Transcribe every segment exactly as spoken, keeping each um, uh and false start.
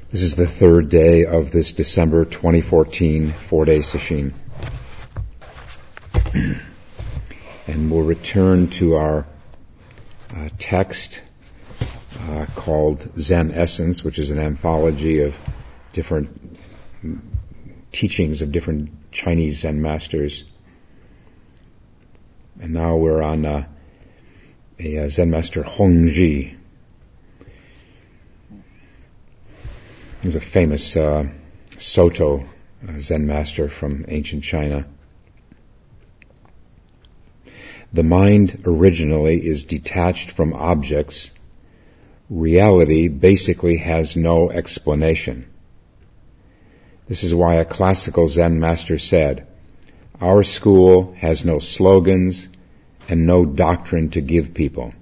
This is the third day of this December twenty fourteen four-day sesshin. And we'll return to our uh, text uh, called Zen Essence, which is an anthology of different teachings of different Chinese Zen masters. And now we're on uh, a, a Zen master, Hongzhi. He's a famous uh, Soto uh, Zen master from ancient China. The mind originally is detached from objects. Reality basically has no explanation. This is why a classical Zen master said, "Our school has no slogans and no doctrine to give people.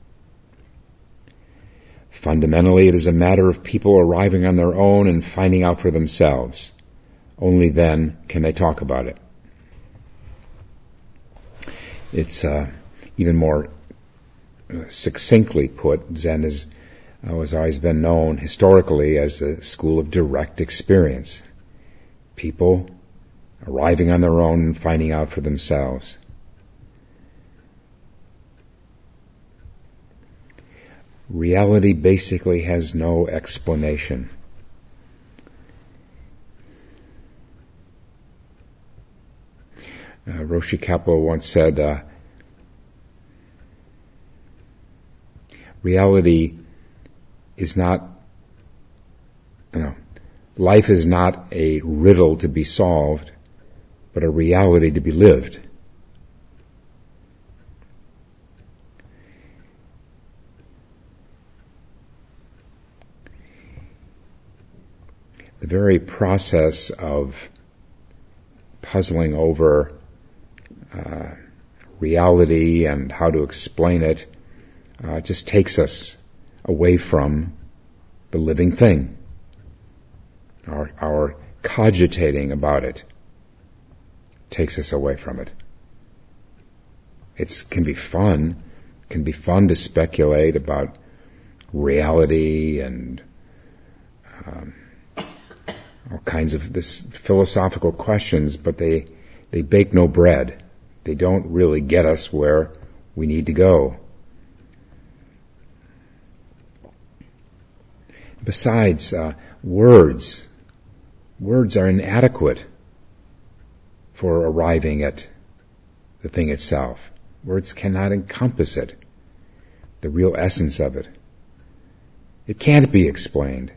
Fundamentally, it is a matter of people arriving on their own and finding out for themselves. Only then can they talk about it." It's uh, even more succinctly put, Zen is, uh, has always been known historically as the school of direct experience. People arriving on their own and finding out for themselves. Reality basically has no explanation. Uh, Roshi Kapleau once said, uh, reality is not, you know, life is not a riddle to be solved, but a reality to be lived. The very process of puzzling over uh, reality and how to explain it uh, just takes us away from the living thing. Our, our cogitating about it takes us away from it. It can be fun. It can be fun to speculate about reality and um, all kinds of this philosophical questions, but they they bake no bread. They don't really get us where we need to go. Besides, uh, words, words are inadequate for arriving at the thing itself. Words cannot encompass it, the real essence of it. It can't be explained.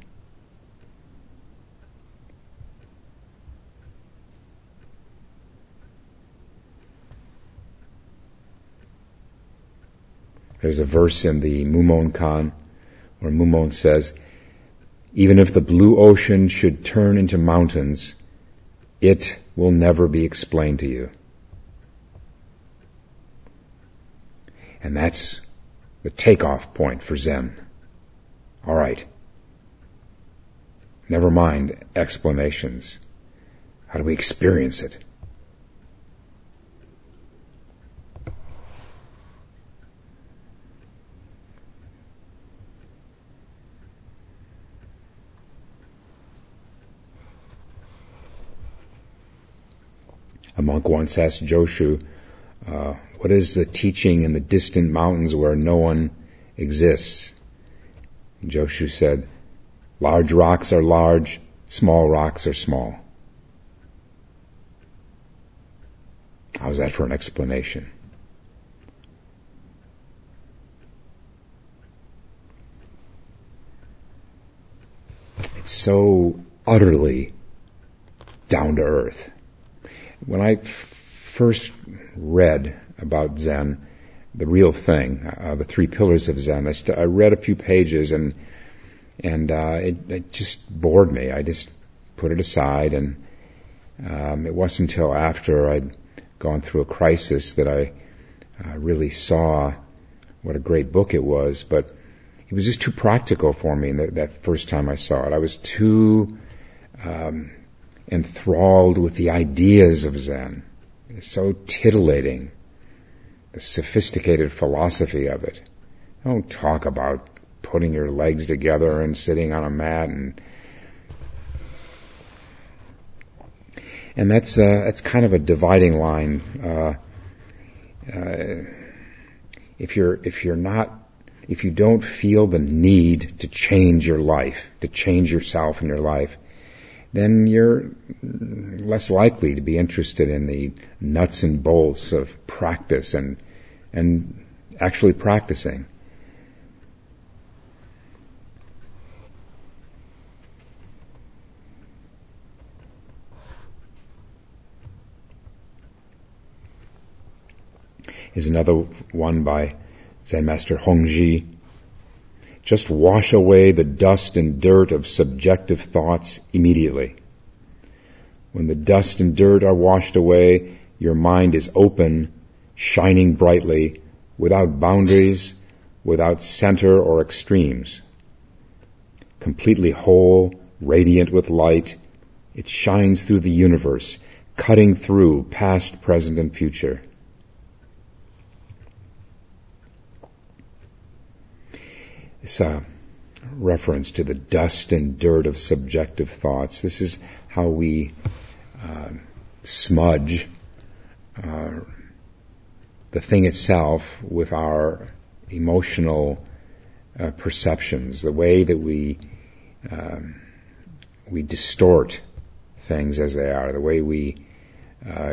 There's a verse in the Mumon Kan where Mumon says, "Even if the blue ocean should turn into mountains, it will never be explained to you." And that's the takeoff point for Zen. All right. Never mind explanations. How do we experience it? A monk once asked Joshu, uh, what is the teaching in the distant mountains where no one exists? And Joshu said, large rocks are large, small rocks are small. How's that for an explanation? It's so utterly down to earth. When I f- first read about Zen, the real thing, uh, the three pillars of Zen, I, st- I read a few pages and and uh, it, it just bored me. I just put it aside, and um, it wasn't until after I'd gone through a crisis that I uh, really saw what a great book it was. But it was just too practical for me that, that first time I saw it. I was too Um, enthralled with the ideas of Zen. It's so titillating, the sophisticated philosophy of it. Don't talk about putting your legs together and sitting on a mat and And that's uh, that's kind of a dividing line. Uh, uh, if you're if you're not if you don't feel the need to change your life, to change yourself in your life, then you're less likely to be interested in the nuts and bolts of practice and and actually practicing. Here's another one by Zen Master Hongzhi. Just wash away the dust and dirt of subjective thoughts immediately. When the dust and dirt are washed away, your mind is open, shining brightly, without boundaries, without center or extremes. Completely whole, radiant with light, it shines through the universe, cutting through past, present, and future. It's a reference to the dust and dirt of subjective thoughts. This is how we uh, smudge uh, the thing itself with our emotional uh, perceptions, the way that we um, we distort things as they are, the way we uh,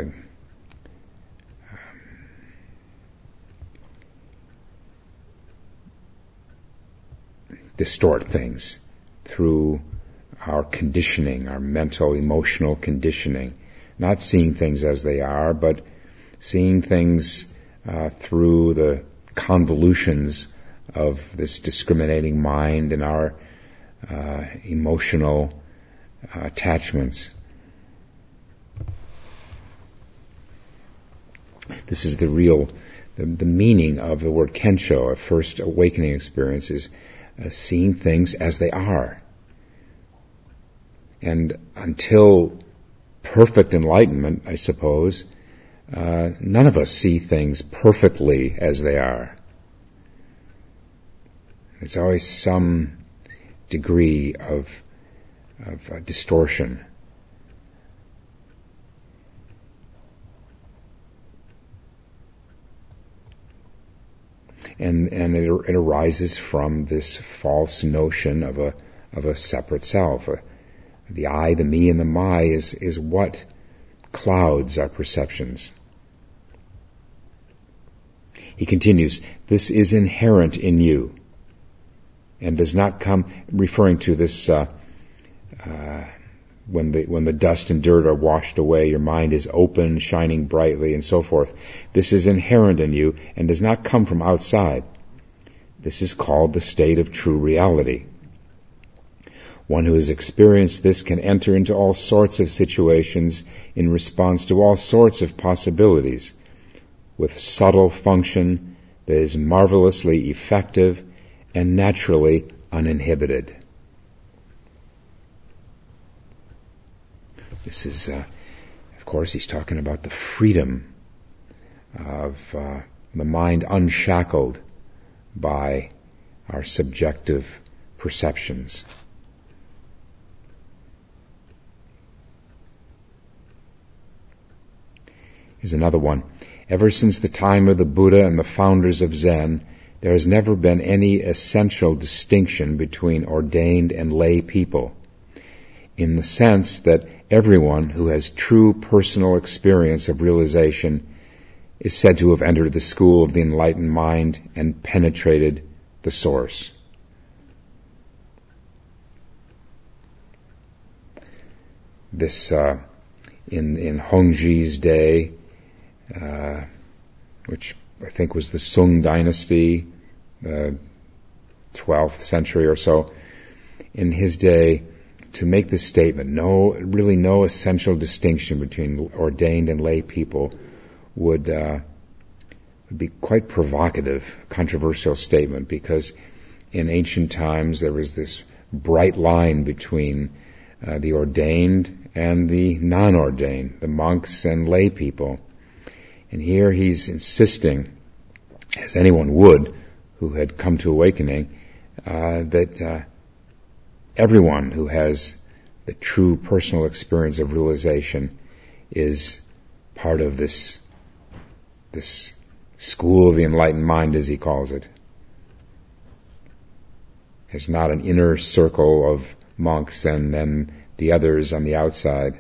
distort things through our conditioning, our mental, emotional conditioning. Not seeing things as they are, but seeing things uh, through the convolutions of this discriminating mind and our uh, emotional uh, attachments. This is the real, the, the meaning of the word Kensho, a first awakening experience, is Uh, seeing things as they are. And until perfect enlightenment, I suppose, uh, none of us see things perfectly as they are. There's always some degree of, of uh, distortion. And, and it, it arises from this false notion of a of a separate self. Uh, the I, the me, and the my is is what clouds our perceptions. He continues, this is inherent in you, and does not come, referring to this. Uh, uh, When the when the dust and dirt are washed away, your mind is open, shining brightly, and so forth. This is inherent in you and does not come from outside. This is called the state of true reality. One who has experienced this can enter into all sorts of situations in response to all sorts of possibilities, with subtle function that is marvelously effective and naturally uninhibited. This is, uh, of course, he's talking about the freedom of uh, the mind unshackled by our subjective perceptions. Here's another one. Ever since the time of the Buddha and the founders of Zen, there has never been any essential distinction between ordained and lay people, in the sense that everyone who has true personal experience of realization is said to have entered the school of the enlightened mind and penetrated the source. This, uh, in in Hongzhi's day, uh, which I think was the Sung dynasty, the twelfth century or so, in his day, to make this statement, no, really no essential distinction between ordained and lay people, would, uh, would be quite provocative, controversial statement, because in ancient times there was this bright line between uh, the ordained and the non-ordained, the monks and lay people. And here he's insisting, as anyone would who had come to awakening, uh, that uh, everyone who has the true personal experience of realization is part of this, this school of the enlightened mind, as he calls it. There's not an inner circle of monks and then the others on the outside.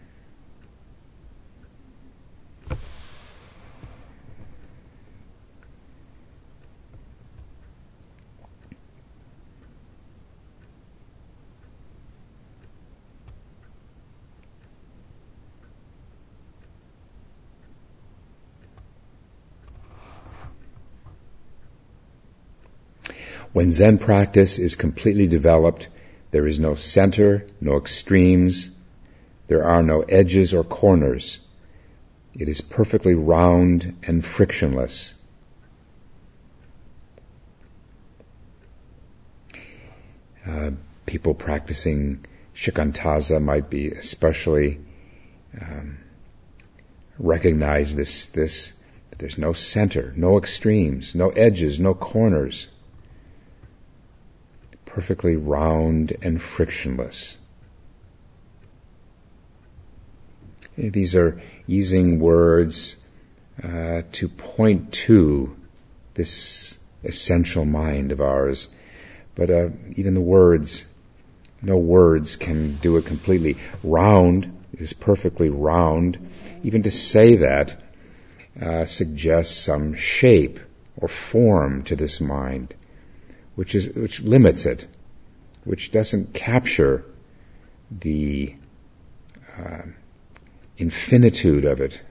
When Zen practice is completely developed, there is no center, no extremes, there are no edges or corners. It is perfectly round and frictionless. Uh, people practicing shikantaza might be especially um, recognize this, this, there's no center, no extremes, no edges, no corners. Perfectly round and frictionless. These are using words uh, to point to this essential mind of ours. But uh, even the words, no words can do it completely. Round is perfectly round. Even to say that uh, suggests some shape or form to this mind, which is which limits it, which doesn't capture the uh, infinitude of it.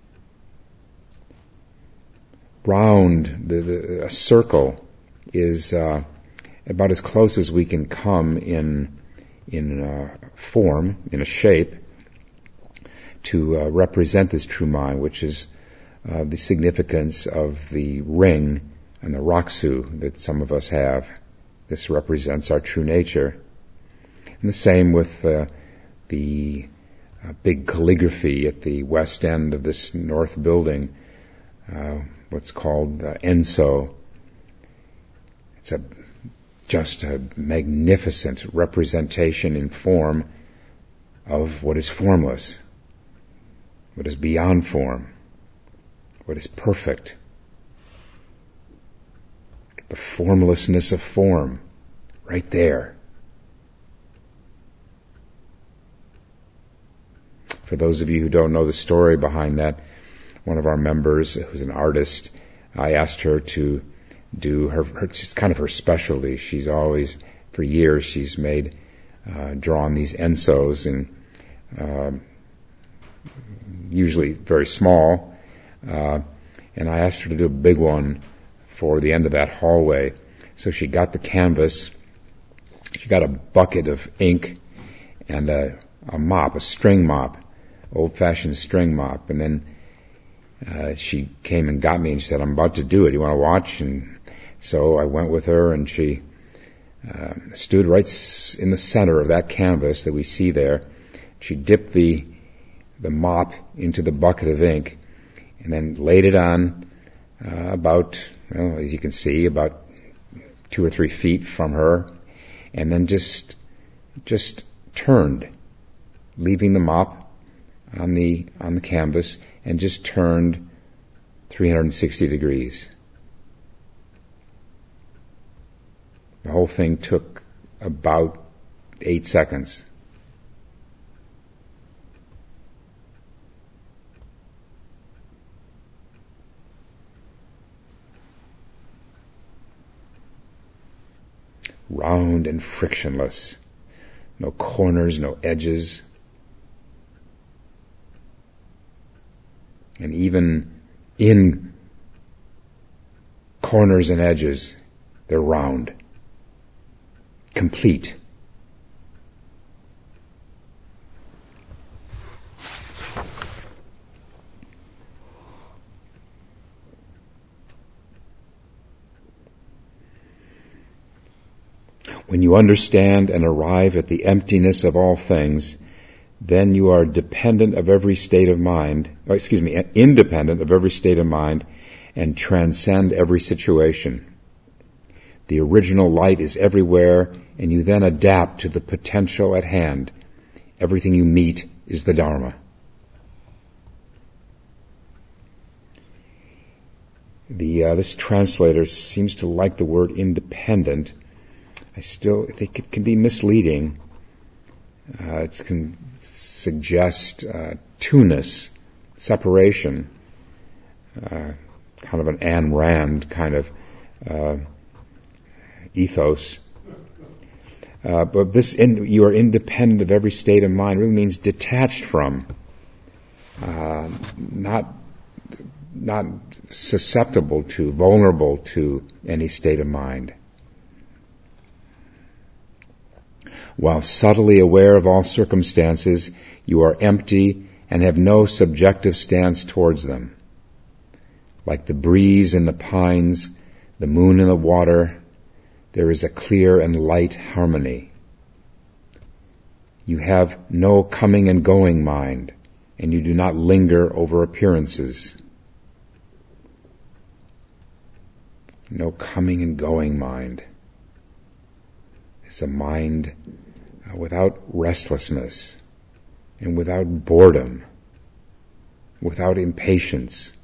Round, the, the, a circle is uh, about as close as we can come in in uh, form, in a shape, to uh, represent this true mind, which is uh, the significance of the ring and the Raksu that some of us have. This represents our true nature. And the same with uh, the uh, big calligraphy at the west end of this north building, uh, what's called uh, Enso. It's a just a magnificent representation in form of what is formless, what is beyond form, what is perfect. The formlessness of form, right there. For those of you who don't know the story behind that, one of our members, who's an artist, I asked her to do her, her just kind of her specialty. She's always, for years, she's made, uh, drawn these ensos, and uh, usually very small. Uh, and I asked her to do a big one for the end of that hallway. So she got the canvas, she got a bucket of ink and a, a mop, a string mop, old-fashioned string mop, and then uh, she came and got me and she said, "I'm about to do it. You want to watch?" And so I went with her, and she uh, stood right in the center of that canvas that we see there. She dipped the the mop into the bucket of ink and then laid it on uh, about, well, as you can see, about two or three feet from her, and then just just turned, leaving the mop on the on the canvas, and just turned three hundred sixty degrees. The whole thing took about eight seconds. Round and frictionless. No corners, no edges. And even in corners and edges, they're round. Complete. When you understand and arrive at the emptiness of all things, then you are dependent of every state of mind, or excuse me, independent of every state of mind, and transcend every situation. The original light is everywhere, and you then adapt to the potential at hand. Everything you meet is the Dharma. the uh, this translator seems to like the word independent. I still think it can be misleading. Uh, it can suggest uh, two-ness, separation, uh, kind of an Ayn Rand kind of uh, ethos. Uh, but this, in, you are independent of every state of mind, really means detached from, uh, not not susceptible to, vulnerable to any state of mind. While subtly aware of all circumstances, you are empty and have no subjective stance towards them. Like the breeze in the pines, the moon in the water, there is a clear and light harmony. You have no coming and going mind, and you do not linger over appearances. No coming and going mind. It's a mind uh, without restlessness and without boredom, without impatience,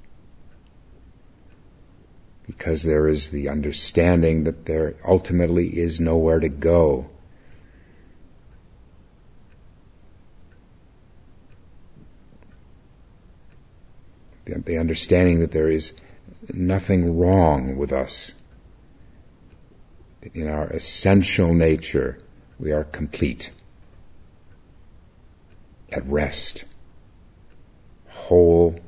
because there is the understanding that there ultimately is nowhere to go. The, the understanding that there is nothing wrong with us. In our essential nature, we are complete, at rest, whole,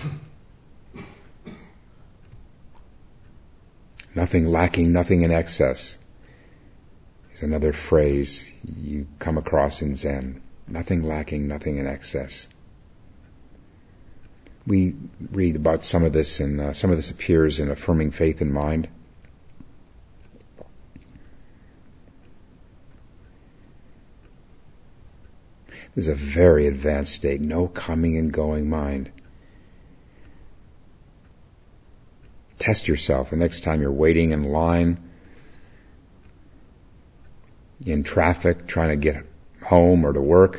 nothing lacking, nothing in excess, is another phrase you come across in Zen. Nothing lacking, nothing in excess. We read about some of this, and uh, some of this appears in Affirming Faith and Mind. This is a very advanced state, no coming and going mind. Test yourself the next time you're waiting in line, in traffic, trying to get home or to work.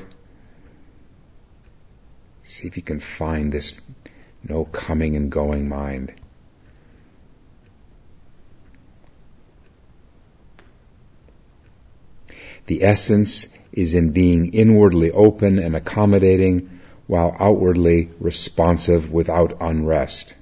See if you can find this no coming and going mind. The essence is in being inwardly open and accommodating while outwardly responsive without unrest.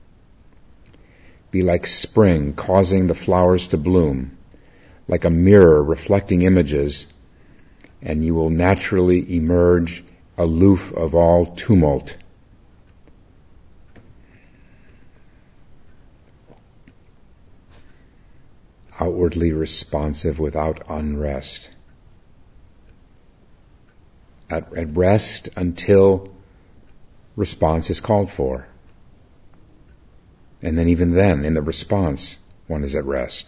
Be like spring causing the flowers to bloom, like a mirror reflecting images, and you will naturally emerge aloof of all tumult. Outwardly responsive without unrest. At, at rest until response is called for. And then even then, in the response, one is at rest.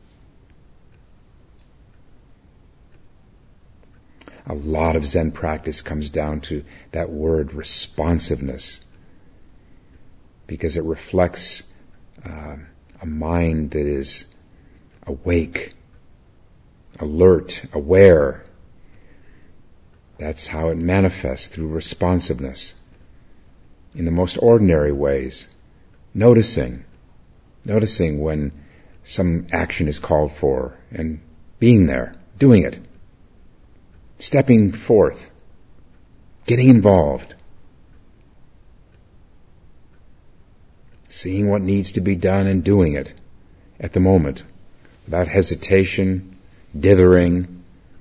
A lot of Zen practice comes down to that word responsiveness, because it reflects uh, a mind that is awake, alert, aware. That's how it manifests, through responsiveness. In the most ordinary ways. Noticing. Noticing when some action is called for, and being there, doing it. Stepping forth, getting involved, seeing what needs to be done and doing it at the moment, without hesitation, dithering.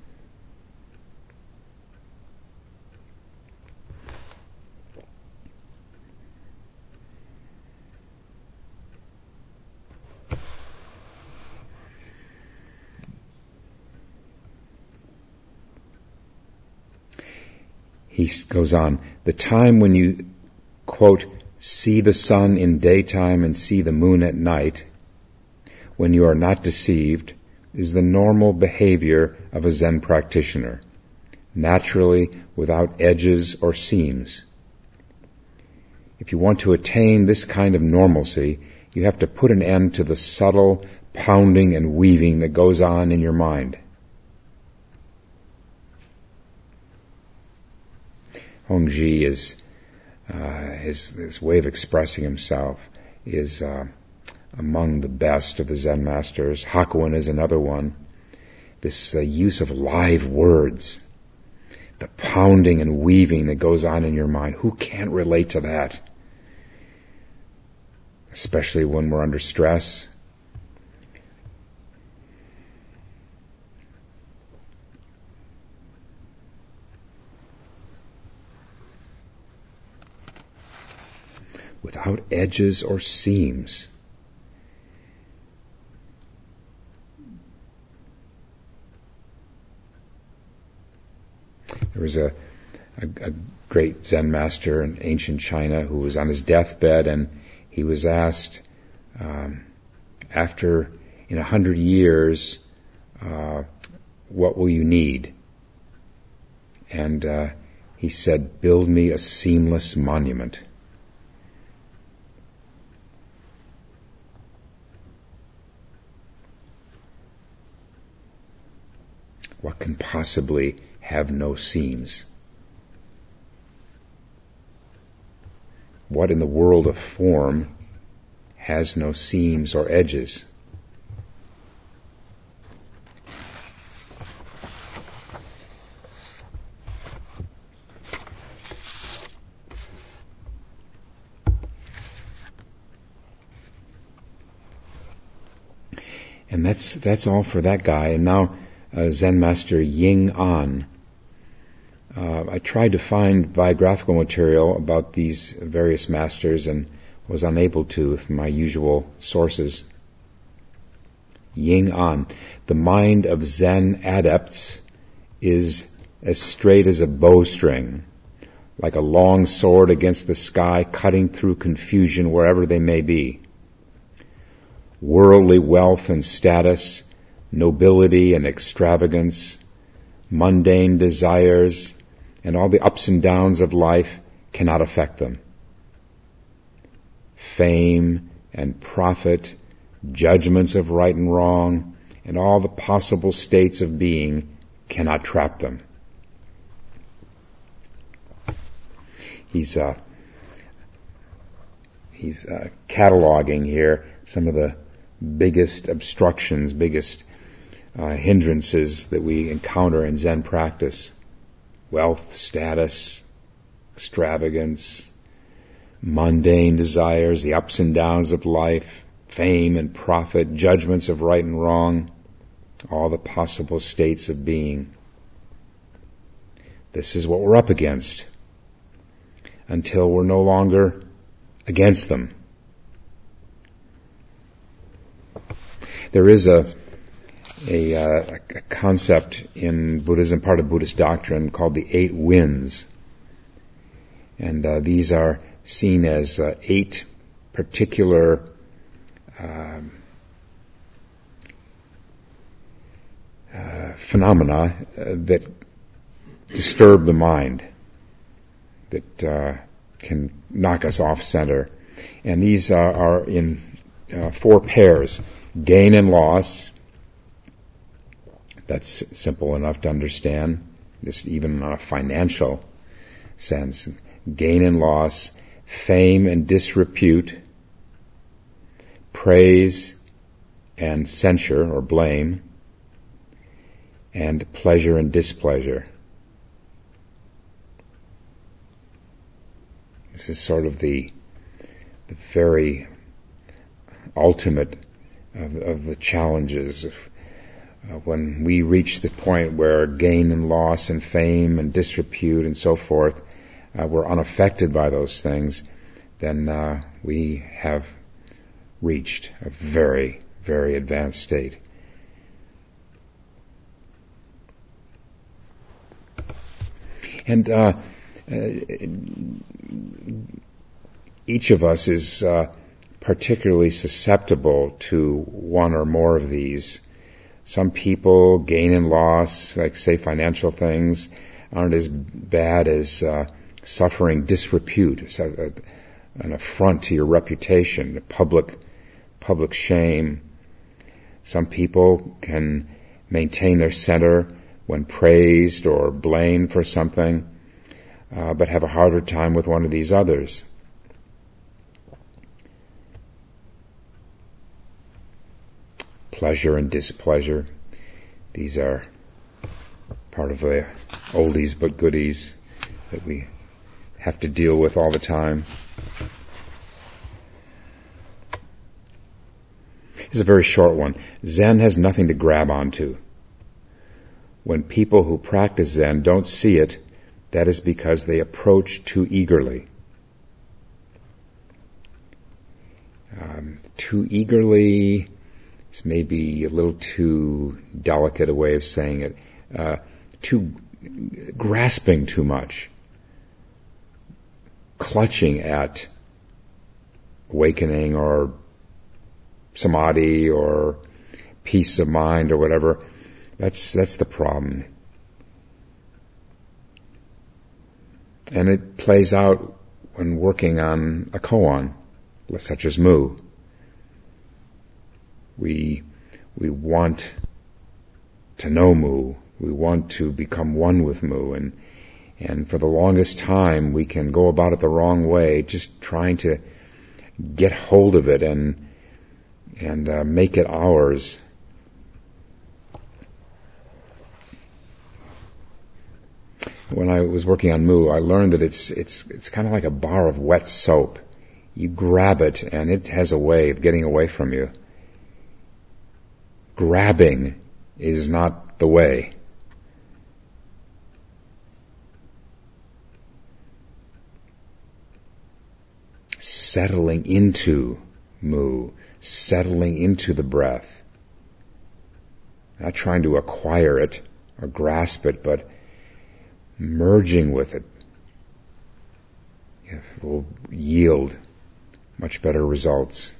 He goes on, the time when you, quote, see the sun in daytime and see the moon at night, when you are not deceived, is the normal behavior of a Zen practitioner, naturally without edges or seams. If you want to attain this kind of normalcy, you have to put an end to the subtle pounding and weaving that goes on in your mind. Hongji is, uh, his, his way of expressing himself is uh, among the best of the Zen masters. Hakuin is another one. This uh, use of live words, the pounding and weaving that goes on in your mind. Who can't relate to that? Especially when we're under stress. Without edges or seams. There was a, a, a great Zen master in ancient China who was on his deathbed, and he was asked, um, after, in a hundred years, uh, what will you need? And uh, he said, build me a seamless monument. What can possibly have no seams? What in the world of form has no seams or edges? And that's that's all for that guy. And now uh, Zen Master Ying An. Uh, I tried to find biographical material about these various masters and was unable to from my usual sources. Ying An. The mind of Zen adepts is as straight as a bowstring, like a long sword against the sky, cutting through confusion wherever they may be. Worldly wealth and status, nobility and extravagance, mundane desires, and all the ups and downs of life cannot affect them. Fame and profit, judgments of right and wrong, and all the possible states of being cannot trap them. He's uh, he's uh, cataloging here some of the biggest obstructions, biggest uh, hindrances that we encounter in Zen practice. Wealth, status, extravagance, mundane desires, the ups and downs of life, fame and profit, judgments of right and wrong, all the possible states of being. This is what we're up against until we're no longer against them. There is a A, uh, a concept in Buddhism, part of Buddhist doctrine, called the eight winds. And uh, these are seen as uh, eight particular um, uh, phenomena uh, that disturb the mind, that uh, can knock us off center. And these uh, are in uh, four pairs: gain and loss. That's simple enough to understand, just even on a financial sense. Gain and loss, fame and disrepute, praise and censure or blame, and pleasure and displeasure. This is sort of the, the very ultimate of, of the challenges of Uh, when we reach the point where gain and loss and fame and disrepute and so forth, uh, we're unaffected by those things, then uh, we have reached a very, very advanced state. And uh, uh, each of us is uh, particularly susceptible to one or more of these. Some people, gain and loss, like say financial things, aren't as bad as uh, suffering disrepute, an affront to your reputation, a public, public shame. Some people can maintain their center when praised or blamed for something, uh, but have a harder time with one of these others. pleasure and displeasure. These are part of the oldies but goodies that we have to deal with all the time. It's a very short one. Zen has nothing to grab onto. When people who practice Zen don't see it, that is because they approach too eagerly. Um, too eagerly is maybe a little too delicate a way of saying it. Uh, too grasping too much. Clutching at awakening or samadhi or peace of mind or whatever. That's that's the problem. And it plays out when working on a koan, such as Mu. We we want to know Mu. We want to become one with Mu, and and for the longest time we can go about it the wrong way, just trying to get hold of it and and uh, make it ours. When I was working on Mu, I learned that it's it's it's kind of like a bar of wet soap. You grab it, and it has a way of getting away from you. Grabbing is not the way. Settling into Mu, settling into the breath. Not trying to acquire it or grasp it, but merging with it. It will yield much better results.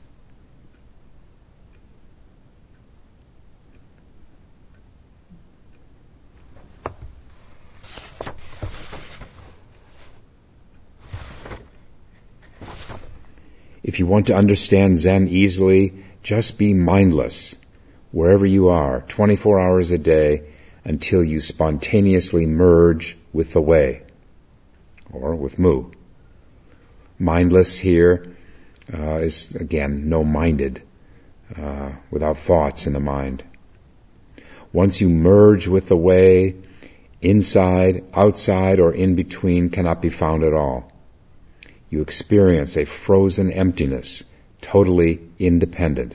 If you want to understand Zen easily, just be mindless wherever you are, twenty-four hours a day, until you spontaneously merge with the way, or with Mu. Mindless here uh, is, again, no-minded, uh, without thoughts in the mind. Once you merge with the way, inside, outside, or in between cannot be found at all. You experience a frozen emptiness, totally independent.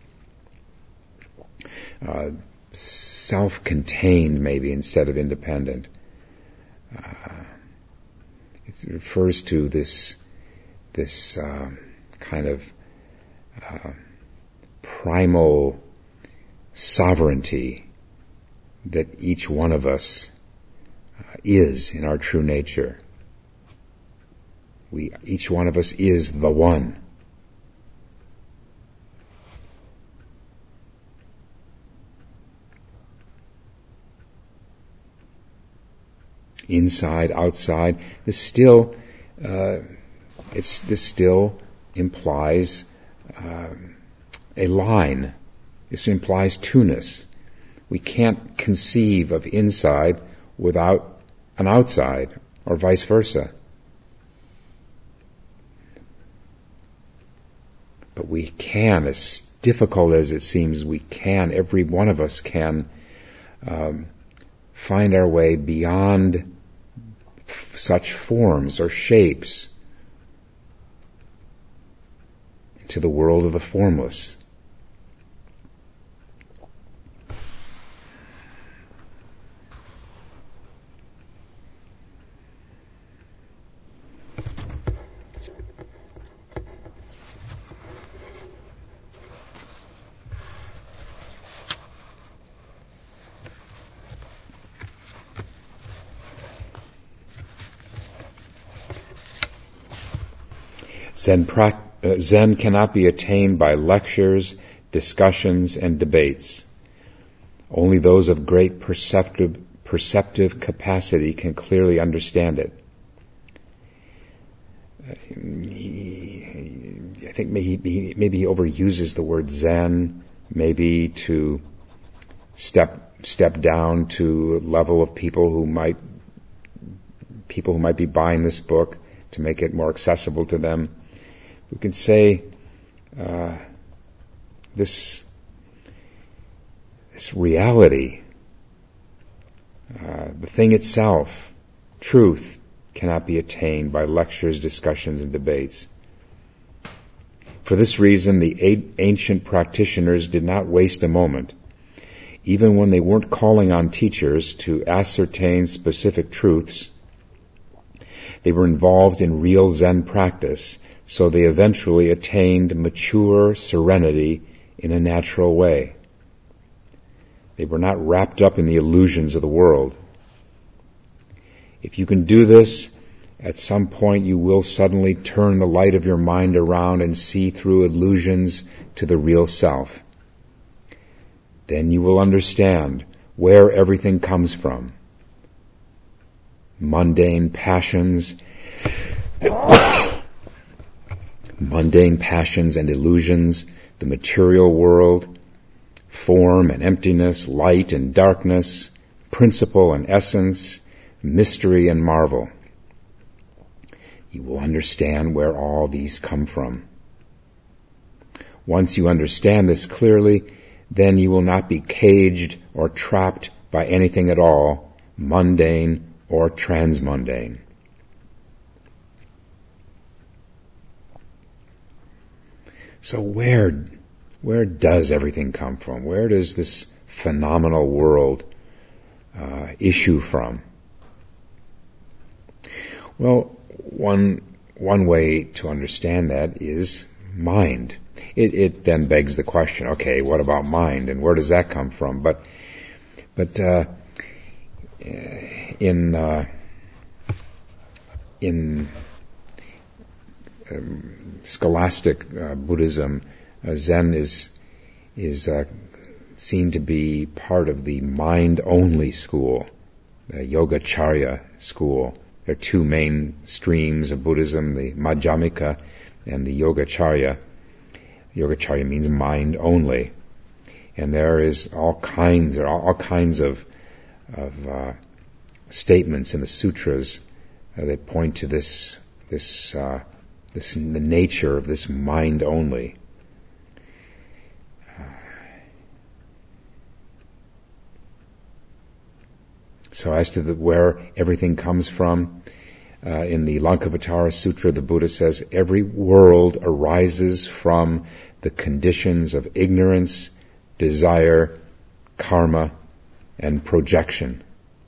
Uh, self-contained, maybe, instead of independent. Uh, it refers to this this uh, kind of uh, primal sovereignty that each one of us uh, is in our true nature. We, each one of us is the one. Inside, outside, this still, uh, it's this still implies uh, a line. This implies two-ness. We can't conceive of inside without an outside, or vice versa. But we can, as difficult as it seems, we can, every one of us can um, find our way beyond f- such forms or shapes into the world of the formless. Zen, pra- uh, Zen cannot be attained by lectures, discussions, and debates. Only those of great perceptive, perceptive capacity can clearly understand it. Uh, he, I think maybe he, maybe he overuses the word Zen, maybe to step step down to a level of people who might people who might be buying this book, to make it more accessible to them. We can say uh, this this reality, uh, the thing itself, truth, cannot be attained by lectures, discussions, and debates. For this reason, the ancient practitioners did not waste a moment. Even when they weren't calling on teachers to ascertain specific truths, they were involved in real Zen practice, so they eventually attained mature serenity in a natural way. They were not wrapped up in the illusions of the world. If you can do this, at some point you will suddenly turn the light of your mind around and see through illusions to the real self. Then you will understand where everything comes from. Mundane passions, mundane passions and illusions, the material world, form and emptiness, light and darkness, principle and essence, mystery and marvel. You will understand where all these come from. Once you understand this clearly, then you will not be caged or trapped by anything at all, mundane or transmundane. So where, where does everything come from? Where does this phenomenal world uh, issue from? Well, one one way to understand that is mind. It, it then begs the question: okay, what about mind, and where does that come from? But but uh, in uh, in um, scholastic uh, Buddhism, uh, Zen is is uh, seen to be part of the mind-only school, the Yogacarya school. There are two main streams of Buddhism, the Madhyamika and the Yogacarya. Yogacarya means mind only. And there is all kinds, there are all kinds of, of uh, statements in the sutras uh, that point to this, this, uh, this, the nature of this mind only. So as to the, where everything comes from, uh, in the Lankavatara Sutra, the Buddha says, every world arises from the conditions of ignorance, desire, karma, and projection.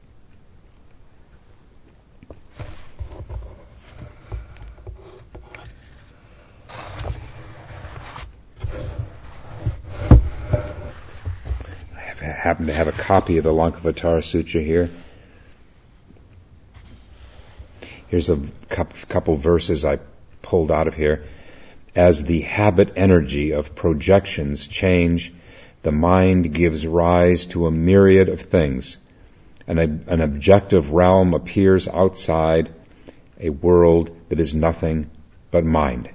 I happen to have a copy of the Lankavatara Sutra here. Here's a couple verses I pulled out of here. As the habit energy of projections change, the mind gives rise to a myriad of things. An, an objective realm appears outside a world that is nothing but mind.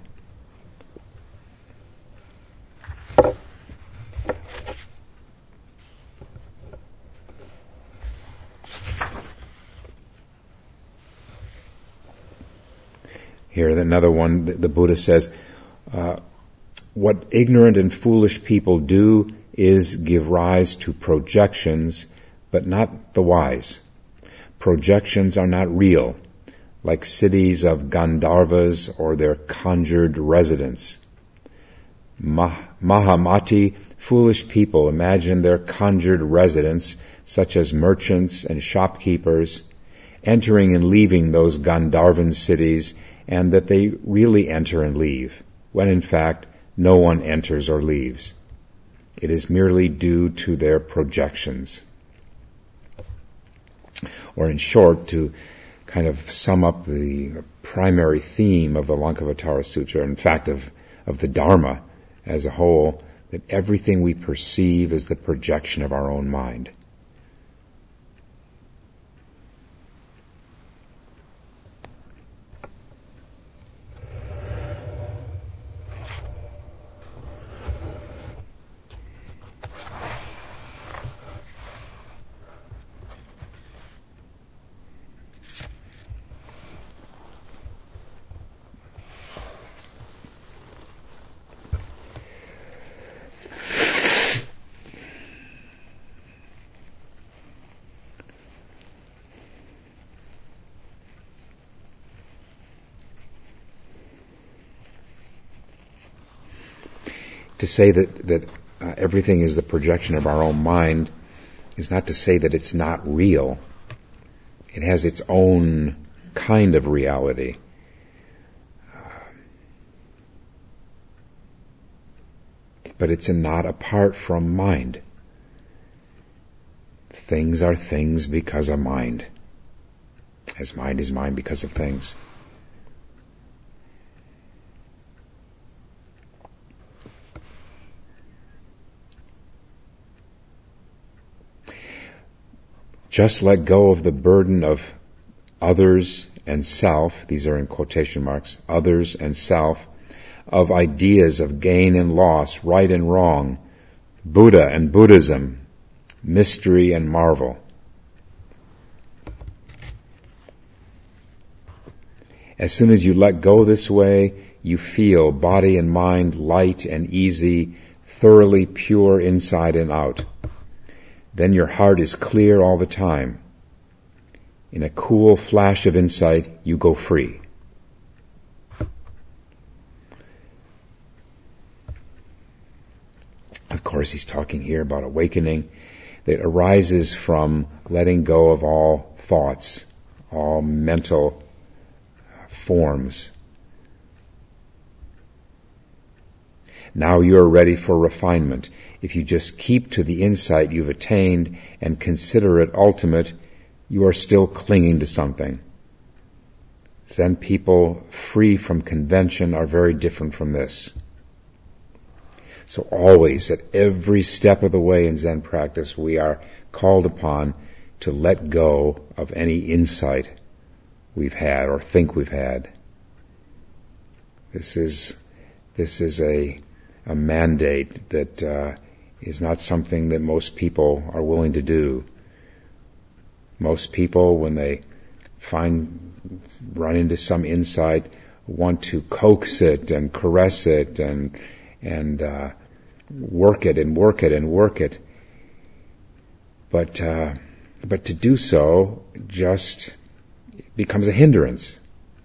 Here, another one, the Buddha says, uh, what ignorant and foolish people do is give rise to projections, but not the wise. Projections are not real, like cities of Gandharvas or their conjured residents. Mah- Mahamati, foolish people imagine their conjured residents, such as merchants and shopkeepers, entering and leaving those Gandharvan cities, and that they really enter and leave, when in fact no one enters or leaves. It is merely due to their projections. Or in short, to kind of sum up the primary theme of the Lankavatara Sutra, in fact of, of the Dharma as a whole, that everything we perceive is the projection of our own mind. To say that, that uh, everything is the projection of our own mind is not to say that it's not real. It has its own kind of reality. Uh, but it's not apart from mind. Things are things because of mind, as mind is mind because of things. Just let go of the burden of others and self, these are in quotation marks, others and self, of ideas of gain and loss, right and wrong, Buddha and Buddhism, mystery and marvel. As soon as you let go this way, you feel body and mind light and easy, thoroughly pure inside and out. Then your heart is clear all the time. In a cool flash of insight, you go free. Of course, he's talking here about awakening that arises from letting go of all thoughts, all mental forms. Now you're ready for refinement. If you just keep to the insight you've attained and consider it ultimate, you are still clinging to something. Zen people free from convention are very different from this. So always, at every step of the way in Zen practice, we are called upon to let go of any insight we've had or think we've had. This is, this is a a mandate that uh, is not something that most people are willing to do. Most people, when they find, run into some insight, want to coax it and caress it and and uh, work it and work it and work it. But uh, but to do so just becomes a hindrance.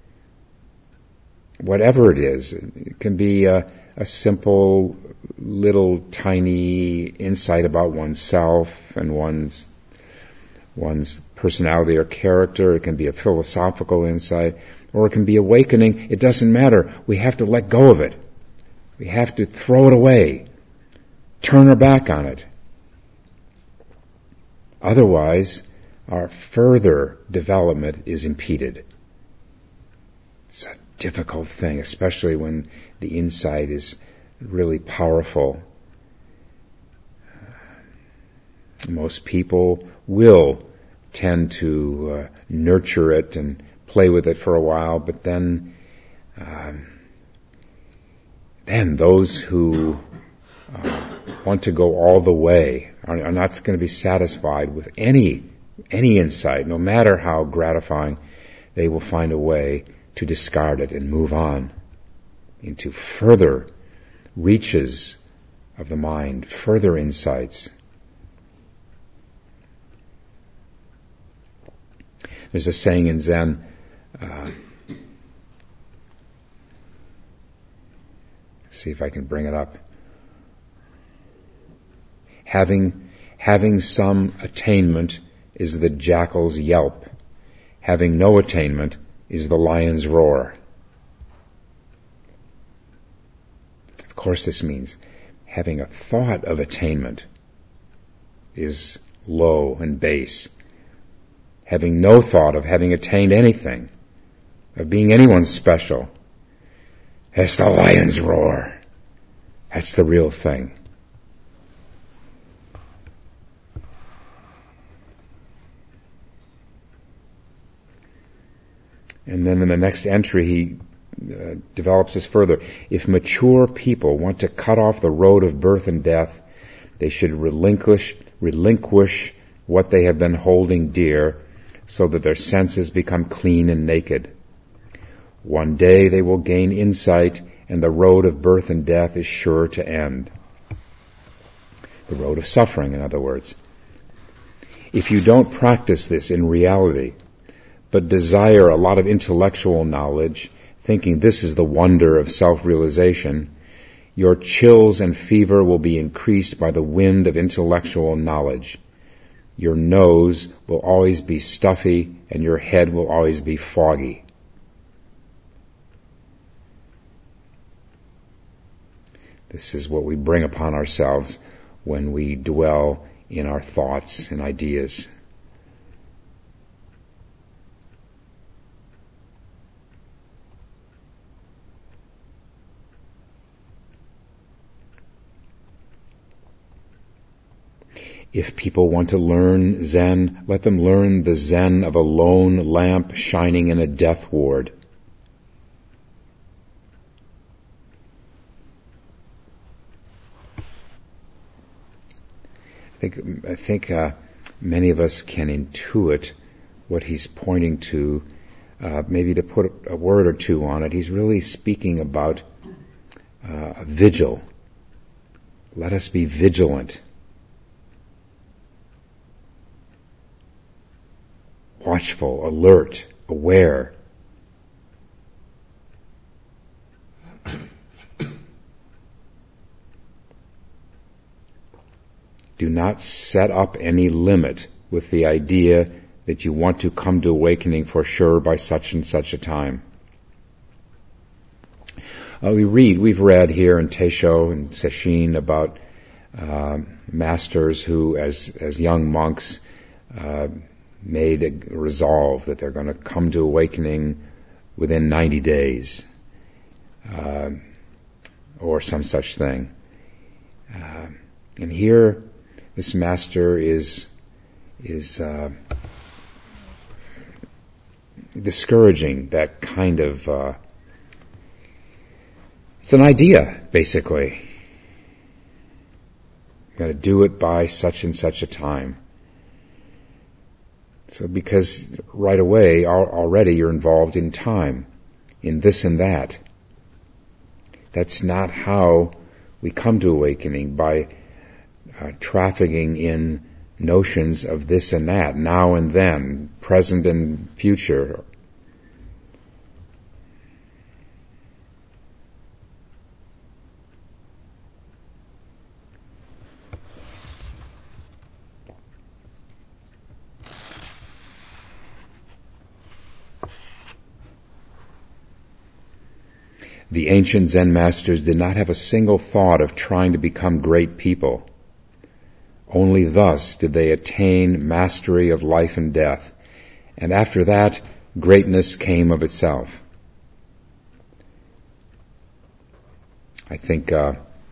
Whatever it is, it can be a, a simple, little, tiny insight about oneself and one's one's personality or character. It can be a philosophical insight, or it can be awakening. It doesn't matter. We have to let go of it. We have to throw it away, turn our back on it. Otherwise, our further development is impeded. It's a difficult thing, especially when the insight is really powerful. Most people will tend to uh, nurture it and play with it for a while, but then um, then those who uh, want to go all the way are, are not going to be satisfied with any any insight, no matter how gratifying. They will find a way to discard it and move on into further reaches of the mind, further insights. There's a saying in Zen, uh, let's see if I can bring it up. Having, having some attainment is the jackal's yelp. Having no attainment is the lion's roar. Of course, this means having a thought of attainment is low and base. Having no thought of having attained anything, of being anyone special, that's the lion's roar. That's the real thing. And then in the next entry, he uh, develops this further. If mature people want to cut off the road of birth and death, they should relinquish, relinquish what they have been holding dear, so that their senses become clean and naked. One day they will gain insight, and the road of birth and death is sure to end. The road of suffering, in other words. If you don't practice this in reality, but desire a lot of intellectual knowledge, thinking this is the wonder of self-realization, Your chills and fever will be increased by the wind of intellectual knowledge. Your nose will always be stuffy, and your head will always be foggy. This is what we bring upon ourselves when we dwell in our thoughts and ideas. If people want to learn Zen, let them learn the Zen of a lone lamp shining in a death ward. I think, I think uh, many of us can intuit what he's pointing to. Uh, maybe to put a word or two on it, he's really speaking about uh, a vigil. Let us be vigilant. Watchful, alert, aware. Do not set up any limit with the idea that you want to come to awakening for sure by such and such a time. Uh, we read, we've read here in Teisho and Sesshin about uh, masters who, as as young monks, uh, made a resolve that they're going to come to awakening within ninety days, uh, or some such thing. Uh, and here, this master is is uh, discouraging that kind of. Uh, it's an idea, basically. You've got to do it by such and such a time. So, because right away, already you're involved in time, in this and that. That's not how we come to awakening, by uh, trafficking in notions of this and that, now and then, present and future. The ancient Zen masters did not have a single thought of trying to become great people. Only thus did they attain mastery of life and death, and after that, greatness came of itself. I think uh,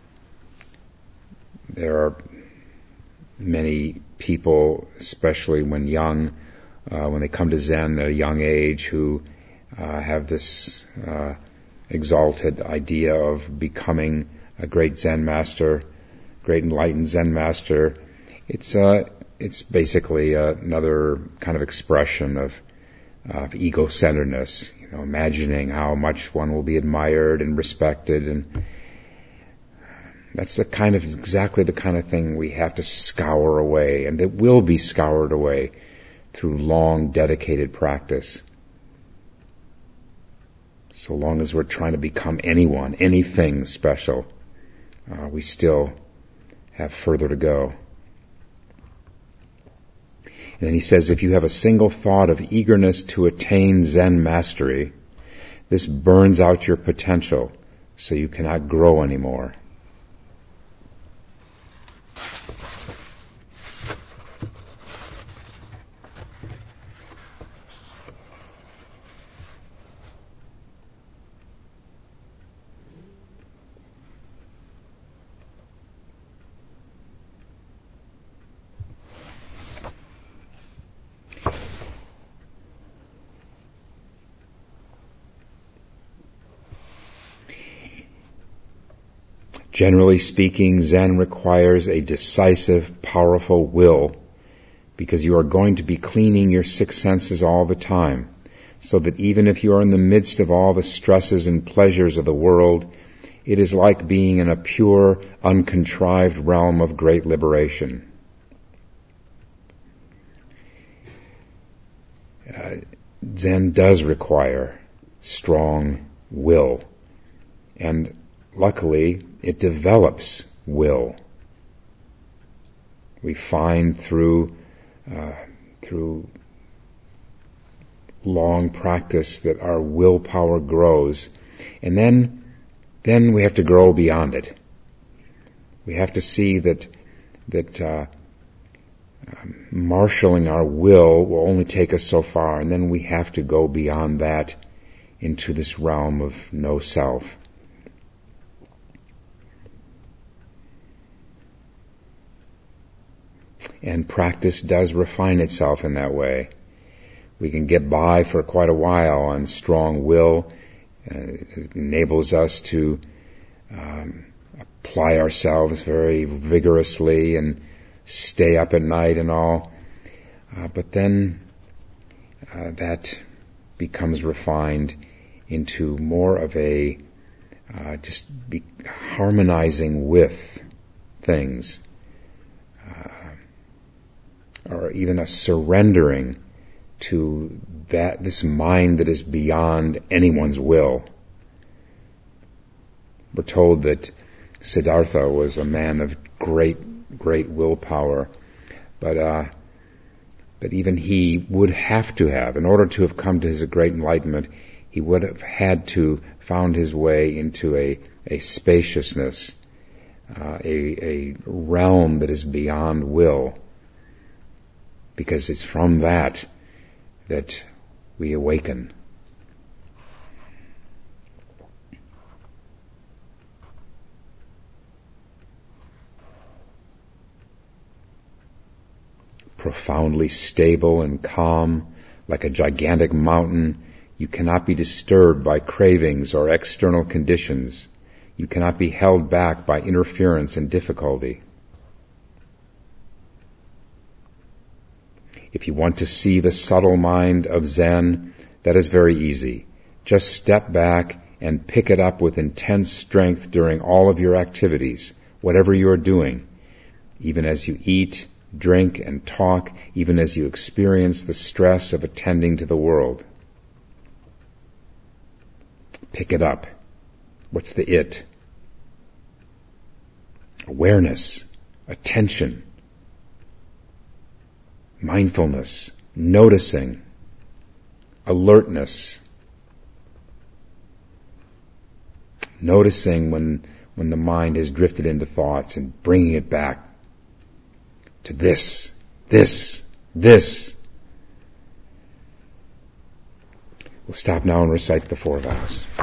there are many people, especially when young, uh, when they come to Zen at a young age, who uh, have this uh, exalted idea of becoming a great Zen master, great enlightened Zen master. It's uh, it's basically uh, another kind of expression of of ego-centeredness. You know, imagining how much one will be admired and respected, and that's the kind of exactly the kind of thing we have to scour away, and that will be scoured away through long, dedicated practice. So long as we're trying to become anyone, anything special, uh, we still have further to go. And then he says, if you have a single thought of eagerness to attain Zen mastery, this burns out your potential, so you cannot grow anymore. Generally speaking, Zen requires a decisive, powerful will, because you are going to be cleaning your six senses all the time, so that even if you are in the midst of all the stresses and pleasures of the world, it is like being in a pure, uncontrived realm of great liberation. Uh, Zen does require strong will, and luckily, it develops will. We find through uh, through long practice that our willpower grows, and then then we have to grow beyond it. We have to see that that uh, um, marshaling our will will only take us so far, and then we have to go beyond that into this realm of no self. And practice does refine itself in that way. We can get by for quite a while on strong will. Uh, it enables us to um, apply ourselves very vigorously and stay up at night and all. Uh, but then uh, that becomes refined into more of a uh, just be harmonizing with things. Uh, or even a surrendering to that this mind that is beyond anyone's will. We're told that Siddhartha was a man of great, great willpower, but uh, but even he would have to have, in order to have come to his great enlightenment, he would have had to found his way into a a spaciousness, uh, a a realm that is beyond will. Because it's from that that we awaken. Profoundly stable and calm, like a gigantic mountain, you cannot be disturbed by cravings or external conditions. You cannot be held back by interference and difficulty. If you want to see the subtle mind of Zen, that is very easy. Just step back and pick it up with intense strength during all of your activities, whatever you are doing, even as you eat, drink, and talk, even as you experience the stress of attending to the world. Pick it up. What's the it? Awareness, attention, mindfulness, noticing, alertness, noticing when when the mind has drifted into thoughts and bringing it back to this, this, this. We'll stop now and recite the four vows.